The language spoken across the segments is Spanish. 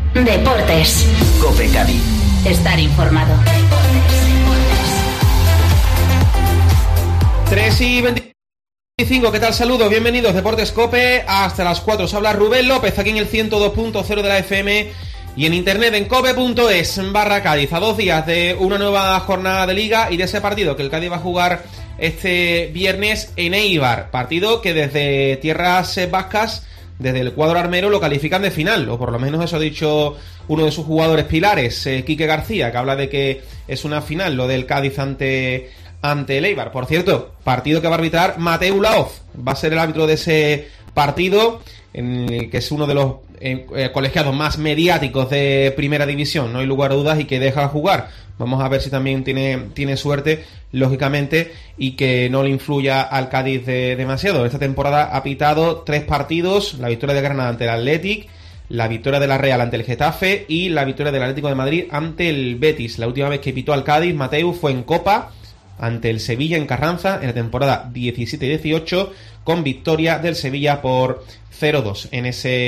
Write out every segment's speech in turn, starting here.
Deportes. COPE Cádiz. Estar informado. 3:25, ¿qué tal? Saludos, bienvenidos, Deportes COPE, hasta las 4 os habla Rubén López, aquí en el 102.0 de la FM y en internet en cope.es/Cádiz, a 2 días de una nueva jornada de Liga y de ese partido que el Cádiz va a jugar este viernes en Eibar, partido que desde tierras vascas, desde el cuadro armero, lo califican de final, o por lo menos eso ha dicho uno de sus jugadores pilares, Quique García, que habla de que es una final lo del Cádiz ante el Eibar. Por cierto, partido que va a arbitrar Mateu Laoz, va a ser el árbitro de ese partido, que es uno de los colegiados más mediáticos de primera división, no hay lugar a dudas, y que deja jugar. Vamos a ver si también tiene suerte, lógicamente, y que no le influya al Cádiz demasiado. Esta temporada ha pitado 3 partidos: la victoria de Granada ante el Athletic, la victoria de la Real ante el Getafe y la victoria del Atlético de Madrid ante el Betis. La última vez que pitó al Cádiz, Mateu, fue en Copa ante el Sevilla en Carranza en la temporada 17-18, con victoria del Sevilla por 0-2 en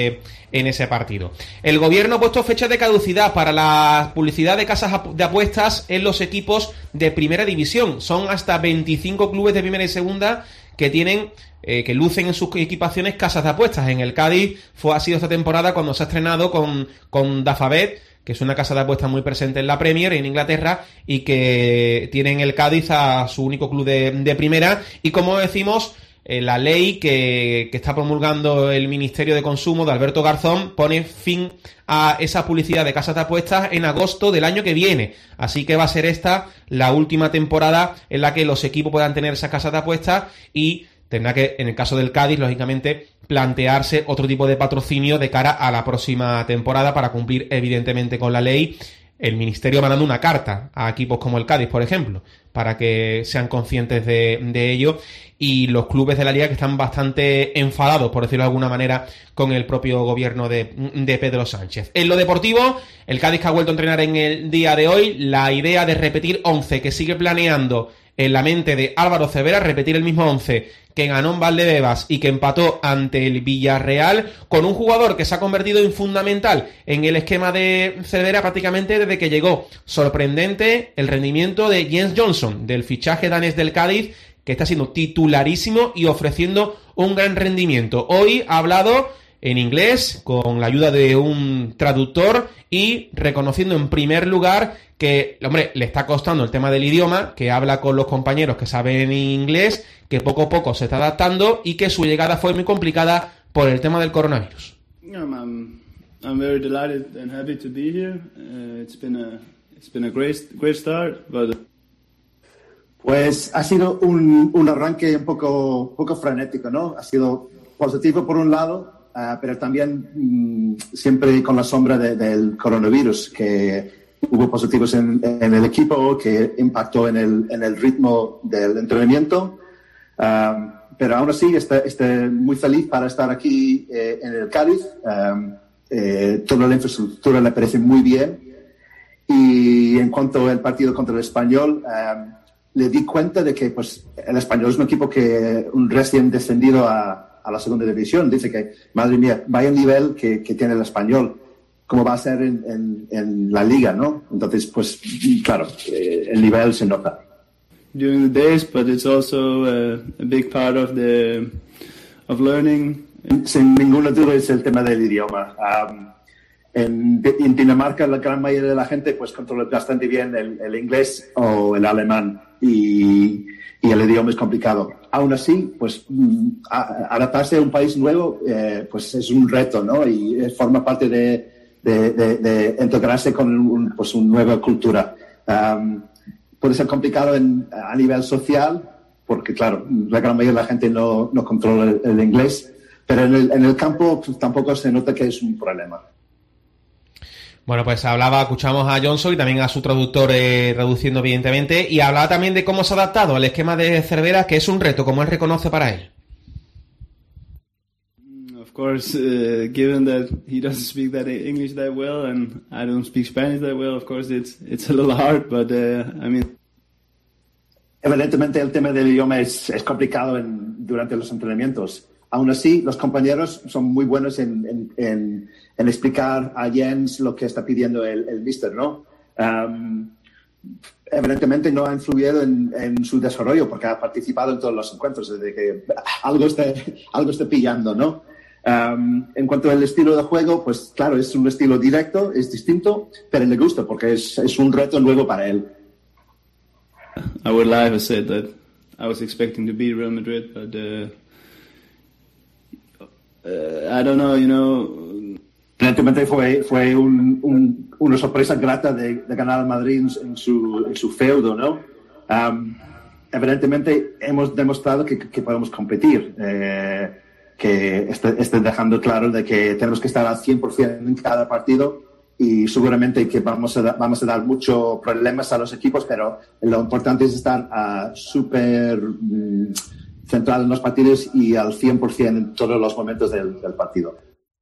ese partido. El gobierno ha puesto fecha de caducidad para la publicidad de casas de apuestas en los equipos de primera división. Son hasta 25 clubes de primera y segunda que tienen que lucen en sus equipaciones casas de apuestas. En el Cádiz ha sido esta temporada cuando se ha estrenado con Dafabet, que es una casa de apuestas muy presente en la Premier, en Inglaterra, y que tiene en el Cádiz a su único club de primera. Y como decimos, la ley que está promulgando el Ministerio de Consumo de Alberto Garzón pone fin a esa publicidad de casas de apuestas en agosto del año que viene. Así que va a ser esta la última temporada en la que los equipos puedan tener esas casas de apuestas, y tendrá que, en el caso del Cádiz, lógicamente, plantearse otro tipo de patrocinio de cara a la próxima temporada para cumplir, evidentemente, con la ley. El Ministerio mandando una carta a equipos como el Cádiz, por ejemplo, para que sean conscientes de ello, y los clubes de la Liga que están bastante enfadados, por decirlo de alguna manera, con el propio gobierno de Pedro Sánchez. En lo deportivo, el Cádiz, que ha vuelto a entrenar en el día de hoy, la idea de repetir 11 que sigue planeando en la mente de Álvaro Cervera, repetir el mismo 11 que ganó en Valdebebas y que empató ante el Villarreal, con un jugador que se ha convertido en fundamental en el esquema de Cervera prácticamente desde que llegó. Sorprendente el rendimiento de Jens Johnson, del fichaje danés del Cádiz, que está siendo titularísimo y ofreciendo un gran rendimiento. Hoy ha hablado en inglés con la ayuda de un traductor y reconociendo en primer lugar que, hombre, le está costando el tema del idioma, que habla con los compañeros que saben inglés, que poco a poco se está adaptando y que su llegada fue muy complicada por el tema del coronavirus. I'm very delighted and happy to be here. It's been a great start, but pues ha sido un arranque un poco frenético, ¿no? Ha sido positivo por un lado, pero también siempre con la sombra del coronavirus, que hubo positivos en el equipo, que impactó en el ritmo del entrenamiento. Pero aún así estoy muy feliz para estar aquí en el Cádiz. Toda la infraestructura me parece muy bien. Y en cuanto al partido contra el Español, le di cuenta de que pues el Español es un equipo que un recién descendido a la segunda división. Dice que, madre mía, vaya nivel que tiene el Español, como va a ser en la Liga, ¿no? Entonces, pues, claro, el nivel se nota. During the days, but it's also a big part of learning. Sin ninguna duda es el tema del idioma. En Dinamarca la gran mayoría de la gente pues controla bastante bien el inglés o el alemán, y el idioma es complicado. Aún así, pues adaptarse a un país nuevo pues es un reto, ¿no? Y forma parte de integrarse con una nueva cultura. Puede ser complicado a nivel social, porque claro, la gran mayoría de la gente no controla el inglés, pero en el campo pues, tampoco se nota que es un problema. Bueno, pues escuchamos a Johnson y también a su traductor traduciendo evidentemente, y hablaba también de cómo se ha adaptado al esquema de Cervera, que es un reto, como él reconoce, para él. Of course, given that he doesn't speak that English that well and I don't speak Spanish that well, of course it's a little hard, but I mean. Evidentemente el tema del idioma es complicado durante los entrenamientos, aún así, los compañeros son muy buenos en explicar a Jens lo que está pidiendo el míster, ¿no? Evidentemente no ha influido en su desarrollo porque ha participado en todos los encuentros, desde que algo está pillando, ¿no? En cuanto al estilo de juego, pues claro, es un estilo directo, es distinto, pero le gusta porque es un reto nuevo para él. I would have said that I was expecting to beat Real Madrid, but I don't know, Evidentemente fue una sorpresa grata de ganar al Madrid en su feudo, ¿no? Evidentemente hemos demostrado que podemos competir, que esté dejando claro de que tenemos que estar al 100% en cada partido y seguramente que vamos a dar muchos problemas a los equipos, pero lo importante es estar súper centrado en los partidos y al 100% en todos los momentos del partido.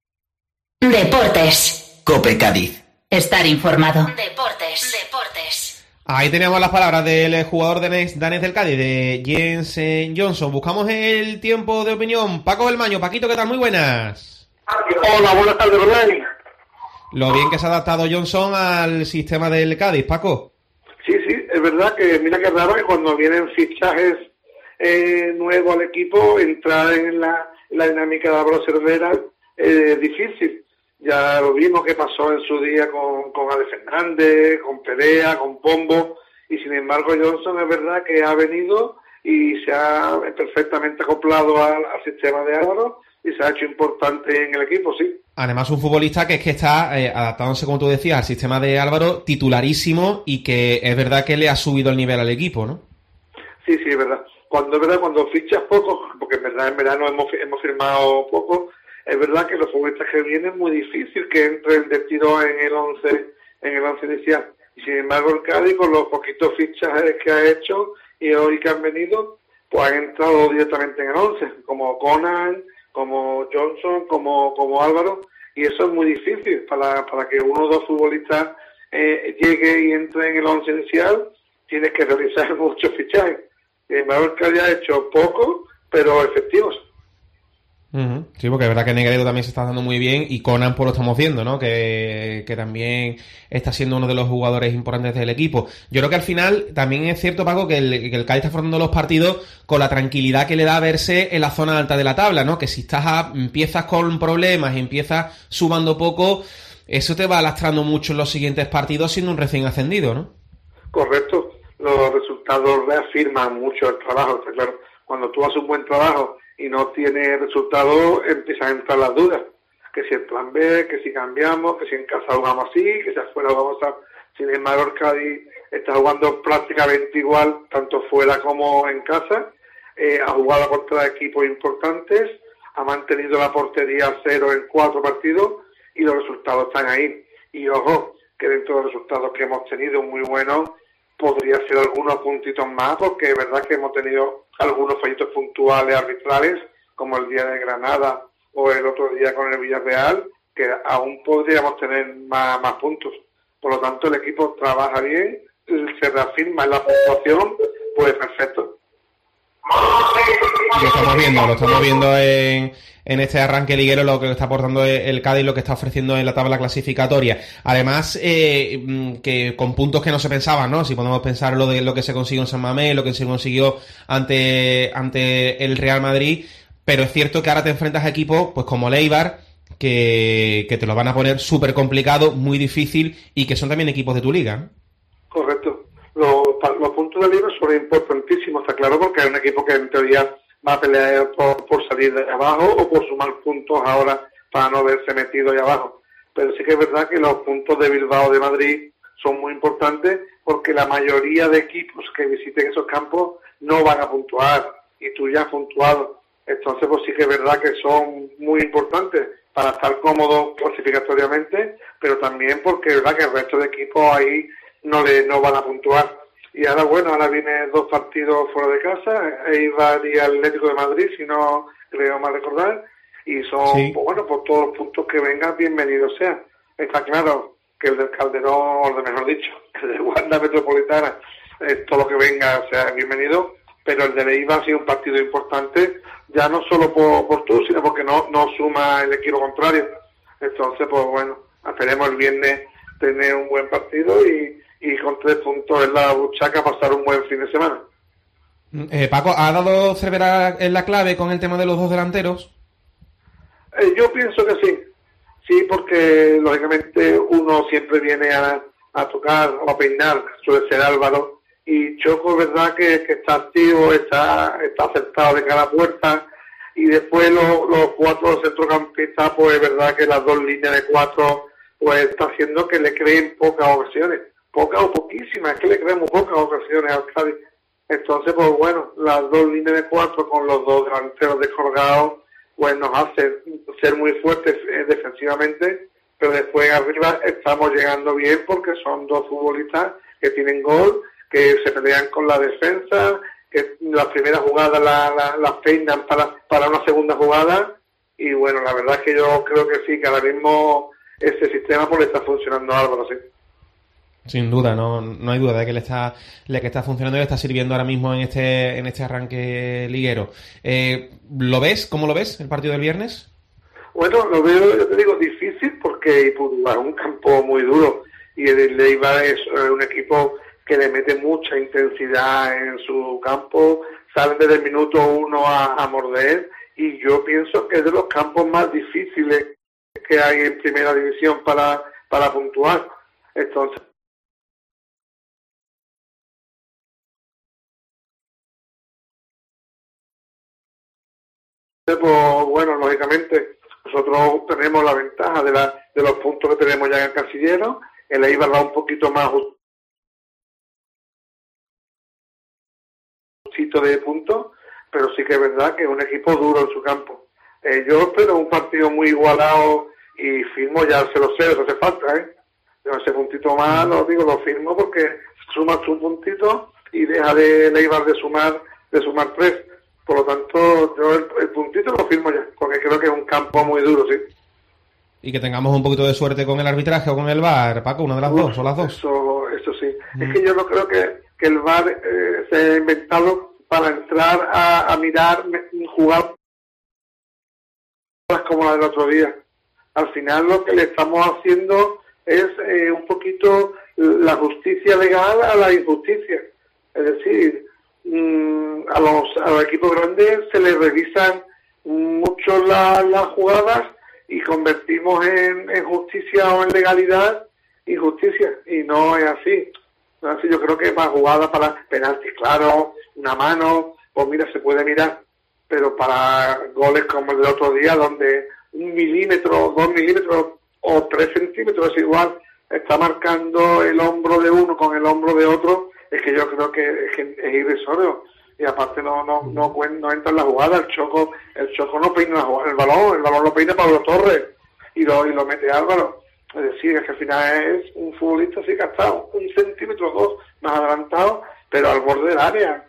Deportes. Cope Cádiz. Estar informado. Deportes. Ahí teníamos las palabras del jugador danés del Cádiz, de Jens Johnson. Buscamos el tiempo de opinión. Paco Belmaño. Paquito, ¿qué tal? Muy buenas. Hola, buenas tardes, Rubén. Lo bien que se ha adaptado Johnson al sistema del Cádiz, Paco. Sí, es verdad que mira que raro que cuando vienen fichajes nuevos al equipo, entrar en la dinámica de Álvaro Cervera es difícil. Ya lo vimos que pasó en su día con Ale Fernández, con Perea, con Pombo, y sin embargo Johnson es verdad que ha venido y se ha perfectamente acoplado al sistema de Álvaro y se ha hecho importante en el equipo, sí. Además, un futbolista que está adaptándose, como tú decías, al sistema de Álvaro, titularísimo, y que es verdad que le ha subido el nivel al equipo, ¿no? Sí, es verdad. Cuando fichas poco, porque en verano hemos firmado poco, es verdad que los futbolistas que vienen es muy difícil que entren de tiro en el 11 inicial. Y sin embargo el Cádiz, con los poquitos fichajes que ha hecho y hoy que han venido, pues han entrado directamente en el 11, como Conan, como Johnson, como Álvaro, y eso es muy difícil para que uno o dos futbolistas llegue y entre en el 11 inicial. Tienes que realizar muchos fichajes. Sin embargo el Cádiz ha hecho poco, pero efectivos. Sí, porque es verdad que Negredo también se está dando muy bien y Conan pues lo estamos viendo, ¿no? Que también está siendo uno de los jugadores importantes del equipo. Yo creo que al final también es cierto, Paco, que el Cádiz está afrontando los partidos con la tranquilidad que le da verse en la zona alta de la tabla, ¿no? Que si empiezas con problemas y empiezas sumando poco, eso te va lastrando mucho en los siguientes partidos siendo un recién ascendido, ¿no? Correcto. Los resultados reafirman mucho el trabajo, está claro. Cuando tú haces un buen trabajo y no tiene resultados, empiezan a entrar las dudas. Que si el plan B, que si cambiamos, que si en casa jugamos así, que si afuera jugamos así. Sin embargo, el Cádiz está jugando prácticamente igual, tanto fuera como en casa. Ha jugado contra equipos importantes, ha mantenido la portería a 0 en 4 partidos y los resultados están ahí. Y ojo, que dentro de los resultados que hemos tenido muy buenos, podría ser algunos puntitos más, porque es verdad que hemos tenido algunos fallitos puntuales arbitrales, como el día de Granada o el otro día con el Villarreal, que aún podríamos tener más puntos. Por lo tanto, el equipo trabaja bien, se reafirma en la puntuación, pues perfecto. Lo estamos viendo en este arranque liguero, lo que está aportando el Cádiz, lo que está ofreciendo en la tabla clasificatoria. Además, que con puntos que no se pensaban, ¿no? Si podemos pensar lo que se consiguió en San Mamés, lo que se consiguió ante el Real Madrid, pero es cierto que ahora te enfrentas a equipos pues como el Eibar, que te lo van a poner súper complicado, muy difícil, y que son también equipos de tu liga, ¿no? Correcto. Los puntos de Eibar son importantísimos, está claro, porque es un equipo que en teoría va a pelear por salir de abajo o por sumar puntos ahora para no verse metido ahí abajo. Pero sí que es verdad que los puntos de Bilbao o de Madrid son muy importantes, porque la mayoría de equipos que visiten esos campos no van a puntuar y tú ya has puntuado. Entonces pues sí que es verdad que son muy importantes para estar cómodos clasificatoriamente, pero también porque es verdad que el resto de equipos ahí no van a puntuar. Y ahora vienen 2 partidos fuera de casa, Eibar y Atlético de Madrid, si no creo mal recordar, y son, sí. pues todos los puntos que vengan, bienvenidos sean. Está claro que el del Calderón, o mejor dicho, el de Wanda Metropolitana, todo lo que venga sea bienvenido, pero el de Eibar ha sido un partido importante, ya no solo por tú, sino porque no suma el equipo contrario. Entonces, pues bueno, esperemos el viernes tener un buen partido y con 3 puntos en la buchaca pasar un buen fin de semana. Paco, ¿ha dado Cervera en la clave con el tema de los 2 delanteros? Yo pienso que sí, porque lógicamente uno siempre viene a tocar o a peinar, suele ser Álvaro, y Choco es verdad que está activo, está acertado de cada puerta, y después los 4 centrocampistas, pues es verdad que las 2 líneas de 4 pues está haciendo que le creen pocas ocasiones, pocas o poquísimas, es que le creemos pocas ocasiones al Cádiz. Entonces, pues bueno, las 2 líneas de 4 con los 2 delanteros descolgados, pues nos hace ser muy fuertes defensivamente, pero después arriba estamos llegando bien porque son 2 futbolistas que tienen gol, que se pelean con la defensa, que las primeras jugadas las peinan para una segunda jugada, y bueno, la verdad es que yo creo que sí, que ahora mismo ese sistema pues le está funcionando a Álvaro, sí. Sin duda, no hay duda de que le está funcionando y le está sirviendo ahora mismo en este arranque liguero. ¿Lo ves? ¿Cómo lo ves el partido del viernes? Bueno, lo veo, yo te digo, difícil porque es un campo muy duro y el Eibar es un equipo que le mete mucha intensidad en su campo, salen desde el minuto 1 a morder, y yo pienso que es de los campos más difíciles que hay en primera división para puntuar. Entonces, pues bueno, lógicamente nosotros tenemos la ventaja de los puntos que tenemos ya en el casillero. El Eibar va un poquito más justito de puntos, pero sí que es verdad que es un equipo duro en su campo. Yo espero un partido muy igualado y firmo ya el 0-0, eso hace falta, Yo ese puntito más lo firmo porque sumas un puntito y deja de Eibar de sumar 3. Por lo tanto, yo el puntito lo firmo ya, porque creo que es un campo muy duro, sí. Y que tengamos un poquito de suerte con el arbitraje o con el VAR, Paco, una de las dos, o las dos. Eso sí. Es que yo no creo que el VAR se haya inventado para entrar a mirar jugadas como la del otro día. Al final lo que le estamos haciendo es un poquito la justicia legal a la injusticia. Es decir, a los equipos grandes se les revisan mucho las jugadas y convertimos en justicia o en legalidad injusticia, y no es así. No es así. Yo creo que para jugadas, para penaltis, claro, una mano, pues mira, se puede mirar, pero para goles como el del otro día, donde 1 milímetro, 2 milímetros o 3 centímetros es igual, está marcando el hombro de uno con el hombro de otro, es que yo creo que es irrisorio, y aparte no entra en la jugada. El Choco no peina el balón lo peina Pablo Torres y lo mete Álvaro. Es decir, es que al final es un futbolista así que ha estado 1 centímetro o 2 más adelantado, pero al borde del área.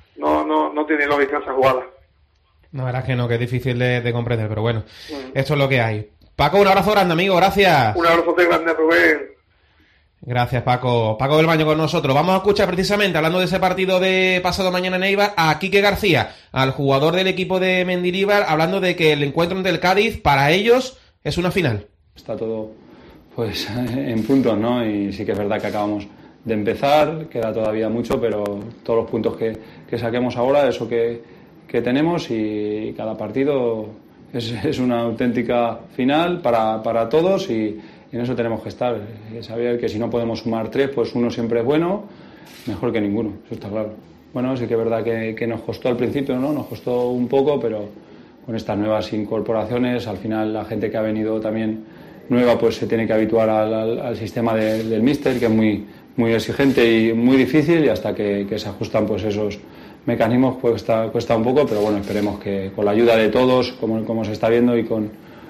No tiene lógica esa jugada. La verdad es que no, que es difícil de comprender, pero bueno, esto es lo que hay. Paco, un abrazo grande, amigo, gracias. Un abrazo grande, Rubén. Gracias, Paco. Paco del Baño con nosotros. Vamos a escuchar precisamente, hablando de ese partido de pasado mañana en Eibar, a Quique García, al jugador del equipo de Mendilibar, hablando de que el encuentro ante el Cádiz, para ellos, es una final. Está todo pues en puntos, ¿no? Y sí que es verdad que acabamos de empezar, queda todavía mucho, pero todos los puntos que saquemos ahora, eso que tenemos, y cada partido es una auténtica final para todos, y en eso tenemos que estar. Saber que si no podemos sumar 3, pues uno siempre es bueno, mejor que ninguno, eso está claro. Bueno, sí que es verdad que nos costó al principio, ¿no? Nos costó un poco, pero con estas nuevas incorporaciones, al final la gente que ha venido también nueva, pues se tiene que habituar al sistema del míster, que es muy exigente y muy difícil, y hasta que se ajustan pues esos mecanismos cuesta un poco, pero bueno, esperemos que con la ayuda de todos, como se está viendo, y con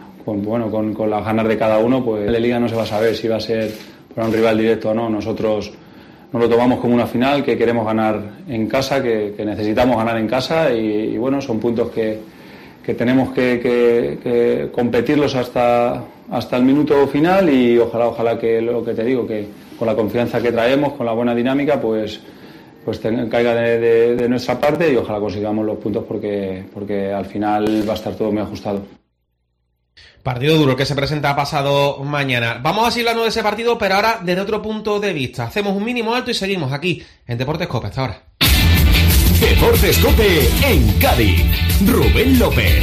las ganas de cada uno, pues la liga no se va a saber si va a ser para un rival directo o no. Nosotros nos lo tomamos como una final, que queremos ganar en casa, que necesitamos ganar en casa, y bueno, son puntos que tenemos que competirlos hasta el minuto final, y ojalá que lo que te digo, que con la confianza que traemos, con la buena dinámica, pues pues caiga de nuestra parte y ojalá consigamos los puntos porque al final va a estar todo muy ajustado. Partido duro que se presenta pasado mañana. Vamos a seguir hablando de ese partido, pero ahora desde otro punto de vista. Hacemos un mínimo alto y seguimos aquí en Deportes Cope. Hasta ahora. Deportes Cope en Cádiz. Rubén López.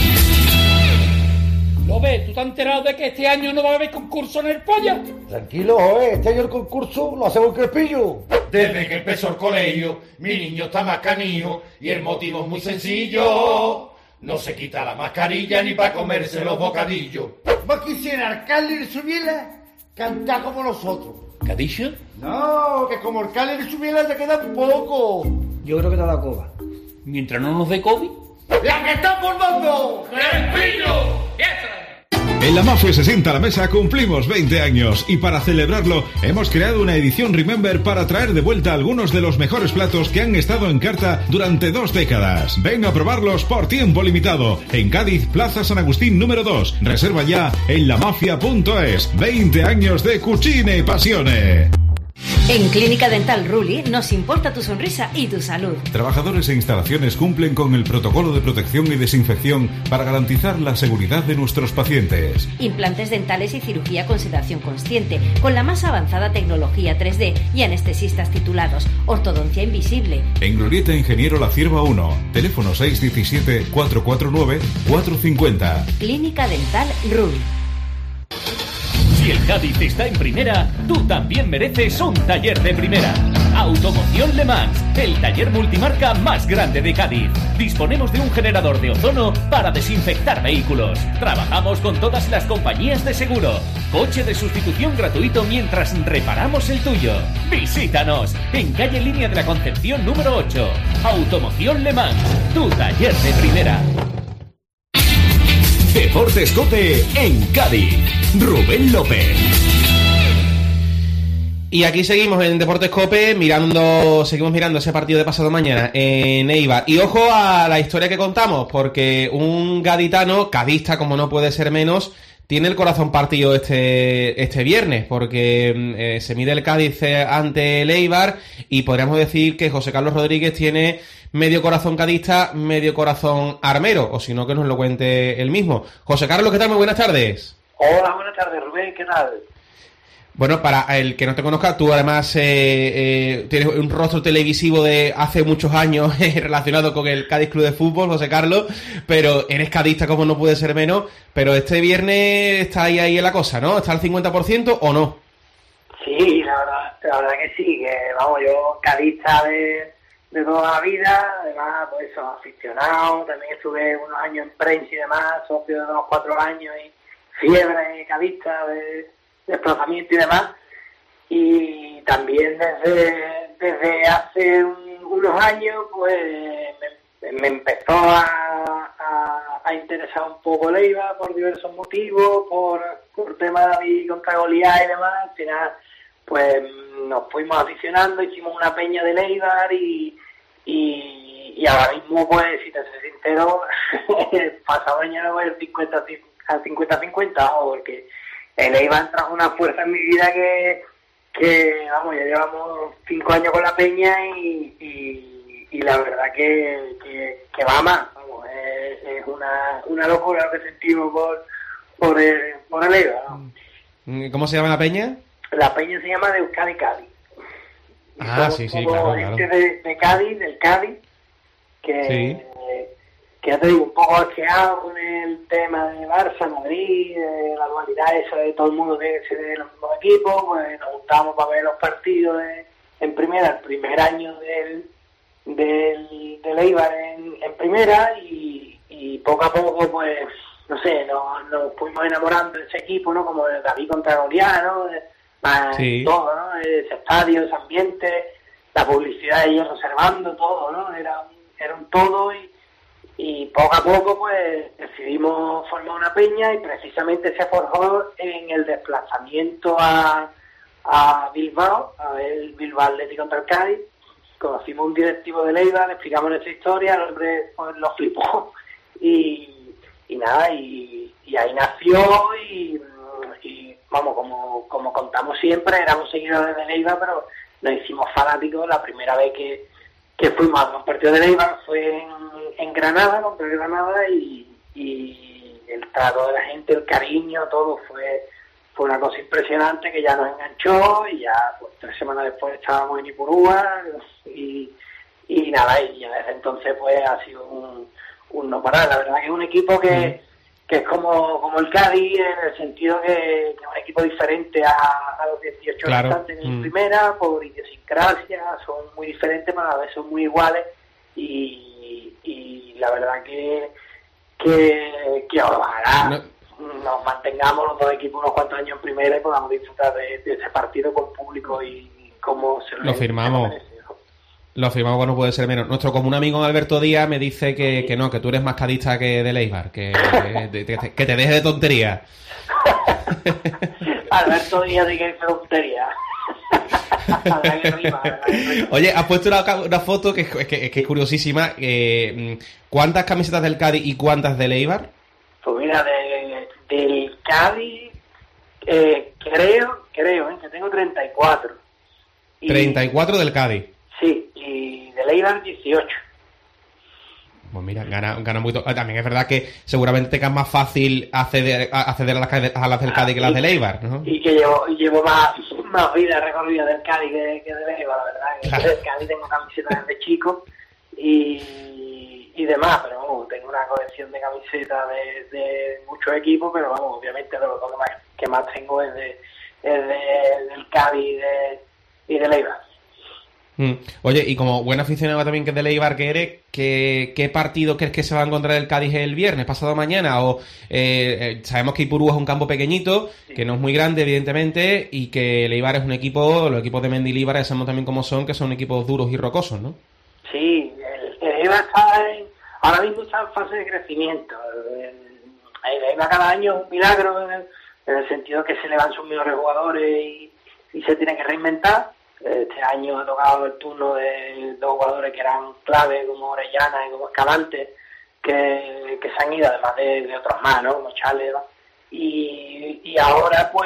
López, ¿tú te has enterado de que este año no va a haber concurso en el Polla? Tranquilo, este año el concurso lo hacemos en Crespillo. Desde que empezó el colegio, mi niño está más canijo y el motivo es muy sencillo. No se quita la mascarilla ni para comerse los bocadillos. ¿Vos quisiera alcalde de Subiela cantar como nosotros? ¿Qué ha dicho? No, que como alcalde de Subiela te queda poco. Yo creo que te da coba. Mientras no nos dé COVID. ¡La que está formando! ¡Crespillo! En la Mafia 60 a la mesa cumplimos 20 años y para celebrarlo hemos creado una edición Remember para traer de vuelta algunos de los mejores platos que han estado en carta durante 2 décadas. Ven a probarlos por tiempo limitado en Cádiz, Plaza San Agustín número 2. Reserva ya en lamafia.es. 20 años de cucine y pasiones. En Clínica Dental Ruli nos importa tu sonrisa y tu salud. Trabajadores e instalaciones cumplen con el protocolo de protección y desinfección para garantizar la seguridad de nuestros pacientes. Implantes dentales y cirugía con sedación consciente, con la más avanzada tecnología 3D y anestesistas titulados. Ortodoncia invisible. En Glorieta Ingeniero La Cierva 1, teléfono 617-449-450. Clínica Dental Ruli. Si el Cádiz está en primera, tú también mereces un taller de primera. Automoción Le Mans, el taller multimarca más grande de Cádiz. Disponemos de un generador de ozono para desinfectar vehículos. Trabajamos con todas las compañías de seguro. Coche de sustitución gratuito mientras reparamos el tuyo. Visítanos en calle Línea de la Concepción número 8. Automoción Le Mans, tu taller de primera. Deportes Cope en Cádiz. Rubén López. Y aquí seguimos en Deportes Cope seguimos mirando ese partido de pasado mañana en Eibar. Y ojo a la historia que contamos, porque un gaditano, cadista como no puede ser menos, tiene el corazón partido este viernes, porque se mide el Cádiz ante el Eibar y podríamos decir que José Carlos Rodríguez tiene medio corazón cadista, medio corazón armero, o si no que nos lo cuente él mismo. José Carlos, ¿qué tal? Muy buenas tardes. Hola, buenas tardes, Rubén, ¿qué tal? Bueno, para el que no te conozca, tú además tienes un rostro televisivo de hace muchos años relacionado con el Cádiz Club de Fútbol, José Carlos, pero eres cadista como no puede ser menos, pero este viernes está ahí en la cosa, ¿no? ¿Está al 50% o no? Sí, la verdad que sí, que vamos, yo cadista de toda la vida, además, pues eso, aficionado, también estuve unos años en prensa y demás, socio de unos 4 años y fiebre cadista de desplazamiento y demás, y también desde hace unos años, pues me empezó a interesar un poco el Eibar por diversos motivos, por tema de David contra Goliat y demás. Al final, pues nos fuimos aficionando, hicimos una peña del Eibar y ahora mismo, pues, si te soy sincero, pasado mañana voy a ir 50-50, porque el Eibar trajo una fuerza en mi vida que vamos, ya llevamos 5 años con la peña y la verdad que va más, vamos, es una locura lo que sentimos por el Eibar, ¿no? ¿Cómo se llama la peña? La peña se llama de Euskadi Cádiz. Sí, claro. Gente de Cádiz, del Cádiz, que ya te digo, un poco asqueado con el tema de Barça, Madrid, la dualidad esa de todo el mundo que se ve los mismos equipos, pues nos juntamos para ver los partidos en primera, el primer año del Eibar en primera y poco a poco, pues, no sé, nos fuimos enamorando de ese equipo, ¿no? Como el David contra Goliat, ¿no? Todo, ¿no? Ese estadio, ese ambiente, la publicidad de ellos reservando, todo, ¿no? Era un todo y poco a poco pues decidimos formar una peña y precisamente se forjó en el desplazamiento a Bilbao, a ver el Bilbao Athletic contra el Cádiz. Conocimos un directivo de Eibar, le explicamos nuestra historia, el hombre pues, lo flipó y nada, y ahí nació y vamos, como contamos siempre, éramos seguidores de Eibar, pero nos hicimos fanáticos la primera vez que que fuimos a un partido de Eibar, fue en Granada, contra Granada, y el trato de la gente, el cariño, todo fue una cosa impresionante que ya nos enganchó, y ya pues 3 semanas después estábamos en Ipurúa, y nada, y ya desde entonces pues ha sido un no parar. La verdad que es un equipo que es como el Cádiz, en el sentido que es un equipo diferente a los 18 restantes en primera, por idiosincrasia, son muy diferentes, pero a la vez son muy iguales, y la verdad que ojalá nos mantengamos los 2 equipos unos cuantos años en primera y podamos disfrutar de ese partido con público y cómo se lo firmamos. Lo firmamos, bueno, puede ser menos. Nuestro común amigo Alberto Díaz me dice que tú eres más cadista que de Eibar, que te deje de tonterías. Alberto Díaz dice que es tontería. Oye, has puesto una foto que es curiosísima. ¿Cuántas camisetas del Cádiz y cuántas del Eibar? Pues mira, del Cádiz creo que tengo 34. 34 del Cádiz. Sí, y del Eibar 18. Pues mira, gana un poquito. También es verdad que seguramente tengas más fácil acceder a las del Cádiz que las del Eibar, ¿no? Y que llevo más vida recorrida del Cádiz que del Eibar, la verdad. Claro. Del Cádiz tengo camisetas desde chico y demás, pero vamos, tengo una colección de camisetas de muchos equipos, pero vamos, obviamente lo que más tengo es del Cádiz y del Eibar. Oye, y como buen aficionado también que es de Eibar que eres, ¿qué partido crees que se va a encontrar el Cádiz el viernes, pasado mañana? O sabemos que Ipurúa es un campo pequeñito, que no es muy grande evidentemente, y que el Eibar es un equipo, los equipos de Mendilibar ya sabemos también cómo son, que son equipos duros y rocosos, ¿no? Sí, el Eibar ahora mismo está en fase de crecimiento. El Eibar cada año es un milagro en el sentido que se le van sus mejores jugadores y se tiene que reinventar. Este año ha tocado el turno de 2 jugadores que eran clave, como Orellana y como Escalante, que se han ido, además de otros más, ¿no? Como Charles, ¿no? Y ahora, pues,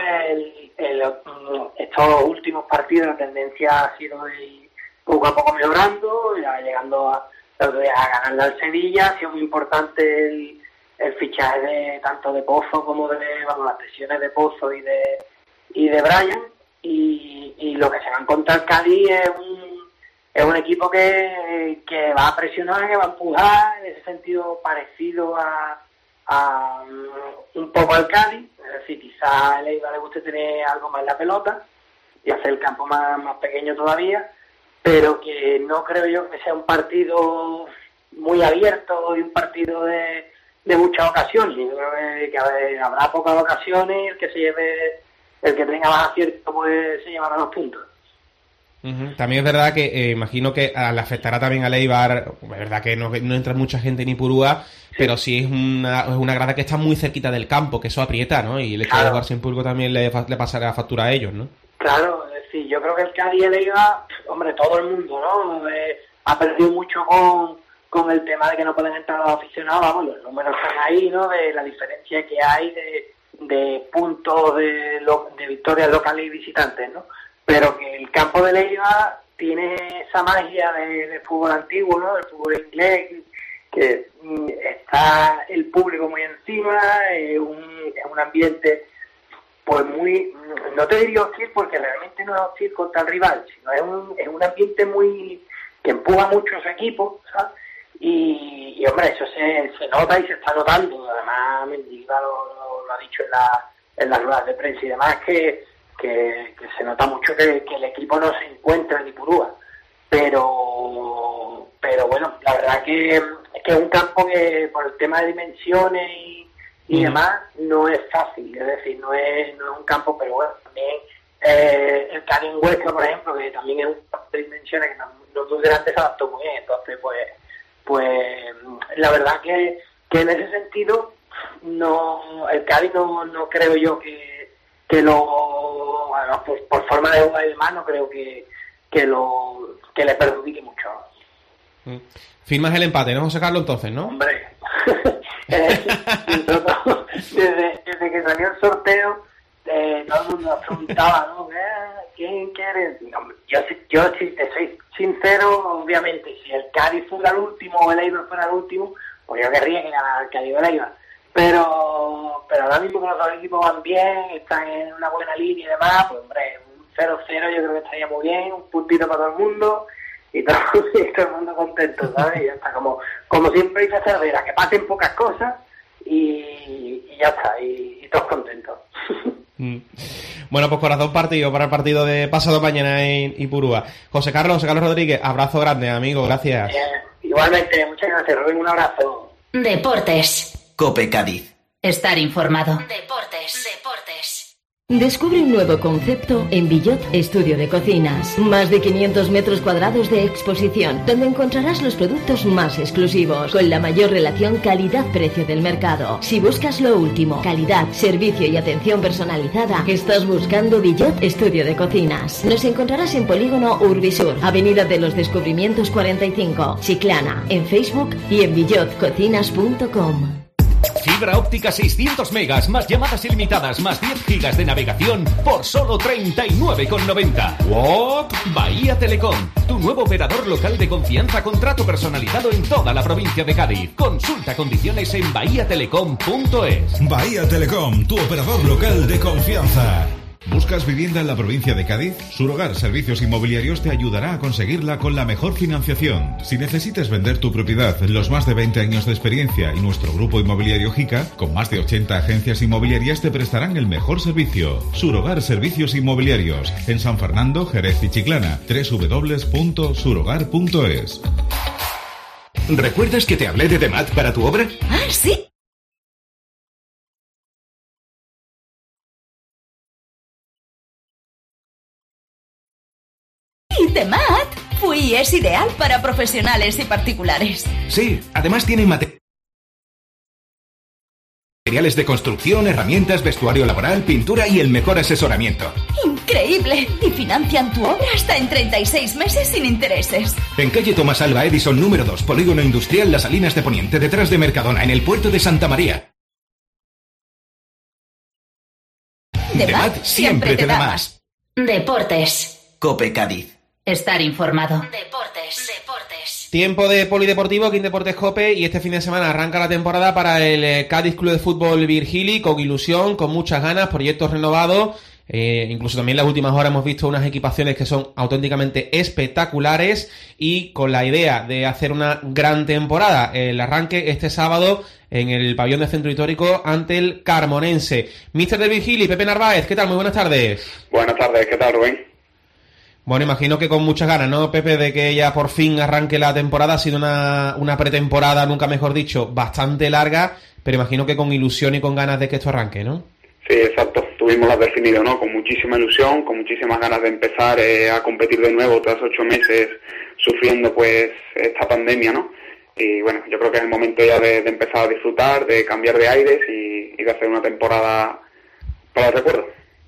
estos últimos partidos, la tendencia ha sido de ir poco a poco mejorando, ya llegando a ganarle al Sevilla. Ha sido muy importante el fichaje tanto de Pozo como de las lesiones de Pozo y de Brian. Y lo que se va a encontrar Cádiz es un equipo que va a presionar, que va a empujar, en ese sentido parecido a un poco al Cádiz. Es decir, quizá a Eibar le guste tener algo más la pelota y hacer el campo más pequeño todavía, pero que no creo yo que sea un partido muy abierto y un partido de muchas ocasiones. Yo creo que habrá pocas ocasiones y el que tenga más acierto pues se llevará los puntos. También es verdad que imagino que le afectará también a Eibar. Es verdad que no entra mucha gente en Ipurúa, pero sí es una grada que está muy cerquita del campo, que eso aprieta, ¿no? Y el hecho de jugar sin público también le pasará factura a ellos, ¿no? Claro, es decir, yo creo que el Cádiz y el Eibar, hombre, todo el mundo, ¿no? Ha perdido mucho con el tema de que no pueden entrar los aficionados. Vamos, los números están ahí, ¿no? De la diferencia que hay de puntos de victorias locales y visitantes, ¿no? Pero que el campo de Eibar tiene esa magia de fútbol antiguo, ¿no? Del fútbol inglés, que está el público muy encima, es un ambiente pues muy, no te diría hostil porque realmente no es hostil contra el rival, sino es un ambiente muy que empuja mucho a su equipo, ¿sabes? Y hombre, eso se nota y se está notando. Además, Mendilibar lo ha dicho en las ruedas de prensa y demás, que se nota mucho que el equipo no se encuentra en Ipurúa. Pero bueno, la verdad que es un campo que por el tema de dimensiones y demás no es fácil. Es decir, no es un campo, pero bueno, también el Cádiz Huesca, por ejemplo, que también es un campo de dimensiones que no es muy grande, se adaptó muy bien. Entonces, pues la verdad que en ese sentido el Cádiz no creo yo que además, pues, por forma de jugar y demás, no creo que le perjudique mucho. Firmas el empate, ¿no, José Carlos, entonces, no? Hombre, desde que salió el sorteo, todo el mundo nos preguntaba, ¿no? ¿Quién quiere? Yo si te soy sincero, obviamente si el Cádiz fuera el último o el Eibar fuera el último, pues yo querría que ganara el Cádiz o el Eibar. Pero ahora mismo que los dos equipos van bien, están en una buena línea y demás, pues hombre, un 0-0 yo creo que estaría muy bien, un puntito para todo el mundo y todo el mundo contento, ¿sabes? Y ya está, como siempre dice Cervera, que pasen pocas cosas y ya está, y todos contentos. Bueno, pues corazón partido para el partido de pasado mañana en Ipurúa. José Carlos Rodríguez, abrazo grande, amigo, gracias. Igualmente, muchas gracias, Rubén, un abrazo. Deportes. COPE Cádiz. Estar informado. Deportes. Descubre un nuevo concepto en Villot Estudio de Cocinas. Más de 500 metros cuadrados de exposición, donde encontrarás los productos más exclusivos, con la mayor relación calidad-precio del mercado. Si buscas lo último, calidad, servicio y atención personalizada, estás buscando Villot Estudio de Cocinas. Nos encontrarás en Polígono Urbisur, Avenida de los Descubrimientos 45, Chiclana, en Facebook y en villotcocinas.com. Fibra óptica 600 megas, más llamadas ilimitadas, más 10 gigas de navegación por solo 39,90. ¿What? Bahía Telecom, tu nuevo operador local de confianza, contrato personalizado en toda la provincia de Cádiz. Consulta condiciones en bahiatelecom.es. Bahía Telecom, tu operador local de confianza. ¿Buscas vivienda en la provincia de Cádiz? Surogar Servicios Inmobiliarios te ayudará a conseguirla con la mejor financiación. Si necesitas vender tu propiedad, los más de 20 años de experiencia y nuestro grupo inmobiliario JICA, con más de 80 agencias inmobiliarias, te prestarán el mejor servicio. Surogar Servicios Inmobiliarios, en San Fernando, Jerez y Chiclana. www.surogar.es. ¿Recuerdas que te hablé de Demat para tu obra? ¡Ah, sí! Demat fui y es ideal para profesionales y particulares. Sí, además tiene materiales de construcción, herramientas, vestuario laboral, pintura y el mejor asesoramiento. ¡Increíble! Y financian tu obra hasta en 36 meses sin intereses. En calle Tomás Alba Edison número 2, Polígono Industrial Las Salinas de Poniente, detrás de Mercadona, en el puerto de Santa María. Demat siempre te da más. Deportes. COPE Cádiz. Estar informado. Deportes. Tiempo de polideportivo, King Deportes COPE, y este fin de semana arranca la temporada para el Cádiz Club de Fútbol Virgili, con ilusión, con muchas ganas, proyectos renovados. Incluso también en las últimas horas hemos visto unas equipaciones que son auténticamente espectaculares y con la idea de hacer una gran temporada. El arranque este sábado en el pabellón de Centro Histórico ante el Carmonense. Míster del Virgili, Pepe Narváez, ¿qué tal? Muy buenas tardes. Buenas tardes, ¿qué tal, Rubén? Bueno, imagino que con muchas ganas, ¿no, Pepe, de que ya por fin arranque la temporada? Ha sido una pretemporada, nunca mejor dicho, bastante larga, pero imagino que con ilusión y con ganas de que esto arranque, ¿no? Sí, exacto. Tuvimos las definido, ¿no? Con muchísima ilusión, con muchísimas ganas de empezar a competir de nuevo tras 8 meses sufriendo, pues, esta pandemia, ¿no? Y bueno, yo creo que es el momento ya de empezar a disfrutar, de cambiar de aires y de hacer una temporada para el recuerdo.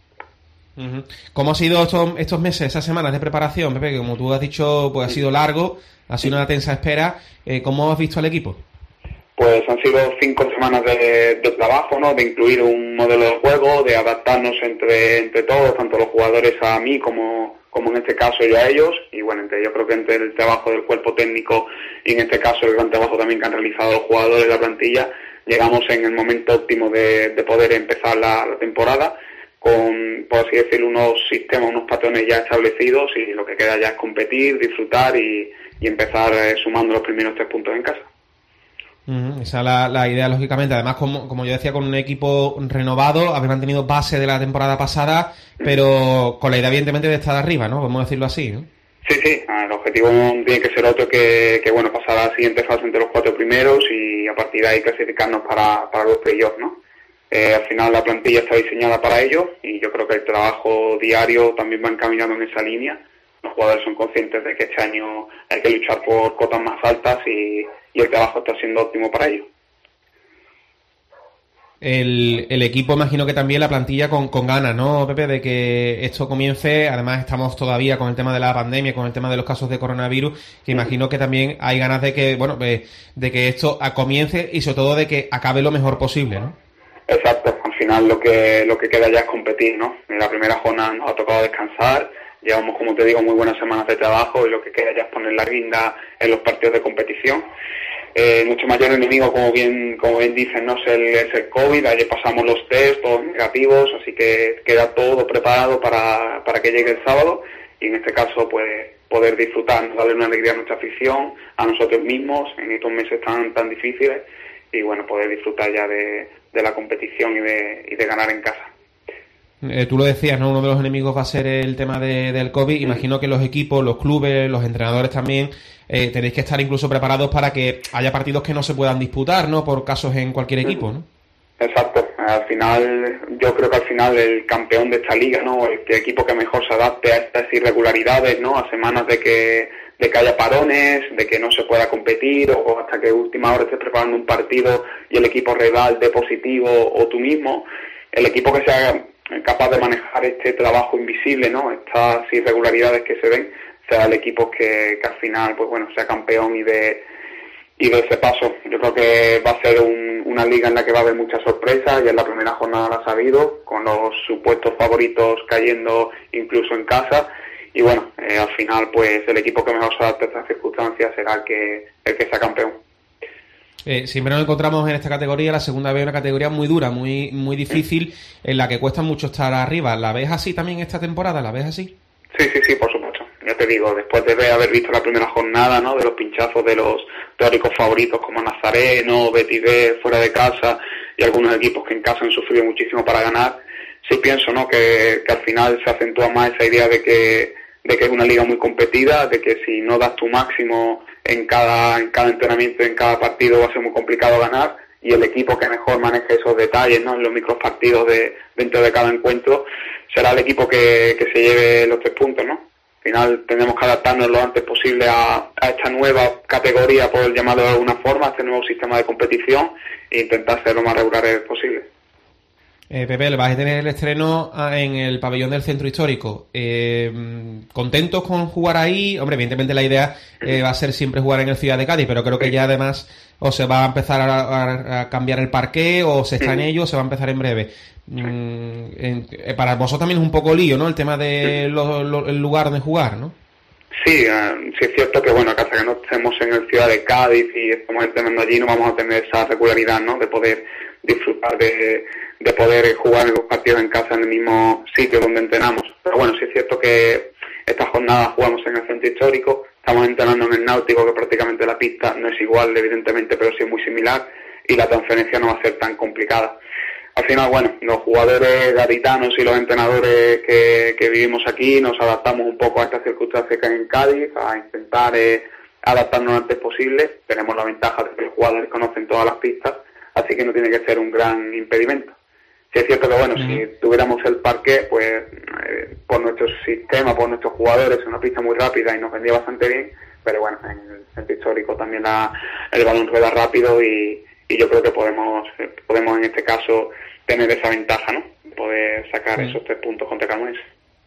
¿Cómo ha sido estos meses, esas semanas de preparación, Pepe? Que como tú has dicho, pues ha sido largo, ha sido una tensa espera. ¿Cómo has visto al equipo? Pues han sido 5 semanas de trabajo, ¿no? De incluir un modelo de juego, de adaptarnos entre todos, tanto los jugadores a mí como en este caso yo a ellos. Y bueno, yo creo que entre el trabajo del cuerpo técnico y en este caso el gran trabajo también que han realizado los jugadores de la plantilla, llegamos en el momento óptimo de poder empezar la temporada con, por así decirlo, unos sistemas, unos patrones ya establecidos, y lo que queda ya es competir, disfrutar y empezar sumando los primeros 3 puntos en casa. Esa es la idea, lógicamente. Además, como yo decía, con un equipo renovado, habéis mantenido base de la temporada pasada, pero con la idea, evidentemente, de estar arriba, ¿no? Podemos decirlo así, ¿no? Sí, el objetivo tiene que ser otro que bueno, pasar a la siguiente fase entre los 4 primeros y a partir de ahí clasificarnos para los playoffs, ¿no? Al final la plantilla está diseñada para ello y yo creo que el trabajo diario también va encaminado en esa línea. Los jugadores son conscientes de que este año hay que luchar por cotas más altas y el trabajo está siendo óptimo para ello. El equipo, imagino que también la plantilla con ganas, ¿no, Pepe? De que esto comience. Además estamos todavía con el tema de la pandemia, con el tema de los casos de coronavirus, que imagino que también hay ganas de que, bueno, de que esto comience y sobre todo de que acabe lo mejor posible, ¿no? Exacto, al final lo que queda ya es competir, ¿no? En la primera jornada nos ha tocado descansar, llevamos, como te digo, muy buenas semanas de trabajo y lo que queda ya es poner la guinda en los partidos de competición. Nuestro mayor enemigo, como bien dicen, no es el COVID. Ayer pasamos los test, todos negativos, así que queda todo preparado para que llegue el sábado y en este caso pues poder disfrutar, darle una alegría a nuestra afición, a nosotros mismos en estos meses tan difíciles y bueno, poder disfrutar ya de la competición y de ganar en casa. Tú lo decías, ¿no? Uno de los enemigos va a ser el tema del COVID. Imagino que los equipos, los clubes, los entrenadores también tenéis que estar incluso preparados para que haya partidos que no se puedan disputar, ¿no? Por casos en cualquier equipo, ¿no? Exacto. Al final, yo creo que al final el campeón de esta liga, ¿no? El equipo que mejor se adapte a estas irregularidades, ¿no? A semanas de que haya parones, de que no se pueda competir o hasta que última hora estés preparando un partido y el equipo rival dé positivo o tú mismo. El equipo que sea capaz de manejar este trabajo invisible, ¿no? Estas irregularidades que se ven, sea el equipo que al final, pues bueno, sea campeón y de ese paso. Yo creo que va a ser una liga en la que va a haber muchas sorpresas, ya en la primera jornada lo ha sabido, con los supuestos favoritos cayendo incluso en casa, y bueno, al final pues el equipo que mejor se adapte a estas circunstancias será el que sea campeón. Siempre nos encontramos en esta categoría, la segunda vez, una categoría muy dura, muy difícil, en la que cuesta mucho estar arriba. ¿La ves así también esta temporada? ¿La ves así? Sí, por supuesto. Ya te digo, después de haber visto la primera jornada, ¿no? De los pinchazos de los teóricos favoritos como Nazareno, Betis B fuera de casa y algunos equipos que en casa han sufrido muchísimo para ganar, sí pienso, ¿no? Que al final se acentúa más esa idea de que es una liga muy competida, de que si no das tu máximo en cada entrenamiento, en cada partido, va a ser muy complicado ganar, y el equipo que mejor maneje esos detalles, ¿no? En los micropartidos dentro de cada encuentro será el equipo que se lleve los 3 puntos, ¿no? Al final tenemos que adaptarnos lo antes posible a esta nueva categoría, por llamarlo de alguna forma, a este nuevo sistema de competición e intentar ser lo más regulares posible. Pepe, vais a tener el estreno en el pabellón del Centro Histórico. ¿Contentos con jugar ahí? Hombre, evidentemente la idea va a ser siempre jugar en el Ciudad de Cádiz, pero creo que ya además o se va a empezar a cambiar el parqué, o se está en ello, o se va a empezar en breve. Para vosotros también es un poco lío, ¿no? El tema de el lugar donde jugar, ¿no? Sí, sí es cierto que, bueno, hasta que no estemos en el Ciudad de Cádiz y estemos entrenando allí, no vamos a tener esa regularidad, ¿no? De poder disfrutar de poder jugar en los partidos en casa en el mismo sitio donde entrenamos. Pero bueno, sí es cierto que esta jornada jugamos en el Centro Histórico, estamos entrenando en el Náutico, que prácticamente la pista no es igual, evidentemente, pero sí es muy similar, y la transferencia no va a ser tan complicada. Al final, bueno, los jugadores gaditanos y los entrenadores que vivimos aquí nos adaptamos un poco a estas circunstancias que hay en Cádiz, a intentar adaptarnos lo antes posible. Tenemos la ventaja de que los jugadores conocen todas las pistas, así que no tiene que ser un gran impedimento. Sí es cierto que, bueno, si tuviéramos el parqué, pues por nuestro sistema, por nuestros jugadores, es una pista muy rápida y nos vendría bastante bien, pero bueno, en el Centro Histórico también el balón rueda rápido y yo creo que podemos en este caso tener esa ventaja, ¿no? Poder sacar esos 3 puntos contra Camones.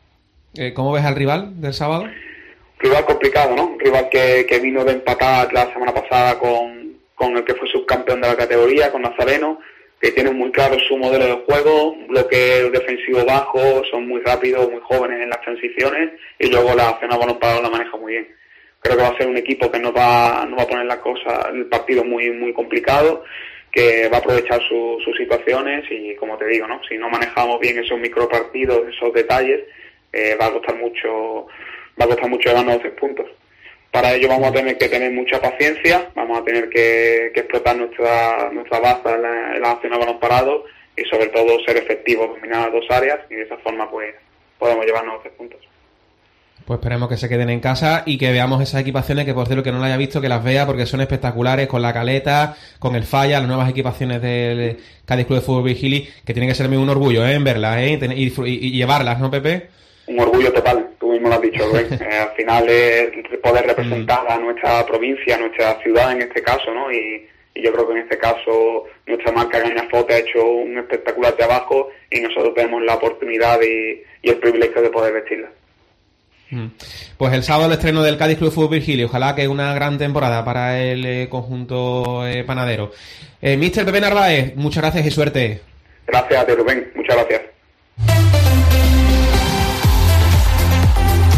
¿Cómo ves al rival del sábado? Rival complicado, ¿no? Un rival que vino de empatar la semana pasada con el que fue subcampeón de la categoría, con Nazareno, que tienen muy claro su modelo de juego, bloque defensivo bajo, son muy rápidos, muy jóvenes en las transiciones, y luego la acción a balón parado la maneja muy bien. Creo que va a ser un equipo que no va a poner el partido muy complicado, que va a aprovechar sus situaciones y, como te digo, ¿no? Si no manejamos bien esos micropartidos, esos detalles, va a costar mucho ganar 3 puntos. Para ello vamos a tener que tener mucha paciencia, vamos a tener que explotar nuestra baza en la acción a balón parado y sobre todo ser efectivos, dominar las 2 áreas, y de esa forma pues podemos llevarnos 3 puntos. Pues esperemos que se queden en casa y que veamos esas equipaciones, que por cierto que no las haya visto, que las vea, porque son espectaculares, con la caleta, con el falla, las nuevas equipaciones del Cádiz Club de Fútbol Virgili, que tiene que serme un orgullo en verlas y llevarlas, ¿no, Pepe? Un orgullo total, tú mismo lo has dicho, Rubén. Al final es poder representar a nuestra provincia, a nuestra ciudad en este caso, ¿no? Y yo creo que en este caso nuestra marca Gañafote ha hecho un espectacular trabajo y nosotros tenemos la oportunidad y el privilegio de poder vestirla. Pues el sábado el estreno del Cádiz Club de Fútbol Virgili, ojalá que una gran temporada para el conjunto panadero. Mister Pepe Narváez, muchas gracias y suerte. Gracias a ti, Rubén, muchas gracias.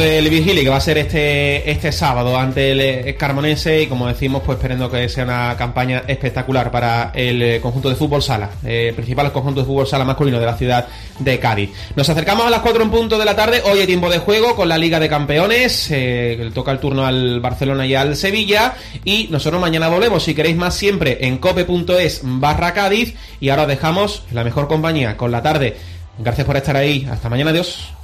del Virgili, que va a ser este sábado ante el Carmonense, y como decimos, pues esperando que sea una campaña espectacular para el conjunto de fútbol sala, principal conjunto de fútbol sala masculino de la ciudad de Cádiz. Nos acercamos a las 4 en punto de la tarde. Hoy hay tiempo de juego con la Liga de Campeones, le toca el turno al Barcelona y al Sevilla, y nosotros mañana volvemos, si queréis más, siempre en cope.es/Cádiz. Y ahora os dejamos en la mejor compañía con la tarde. Gracias por estar ahí. Hasta mañana. Adiós.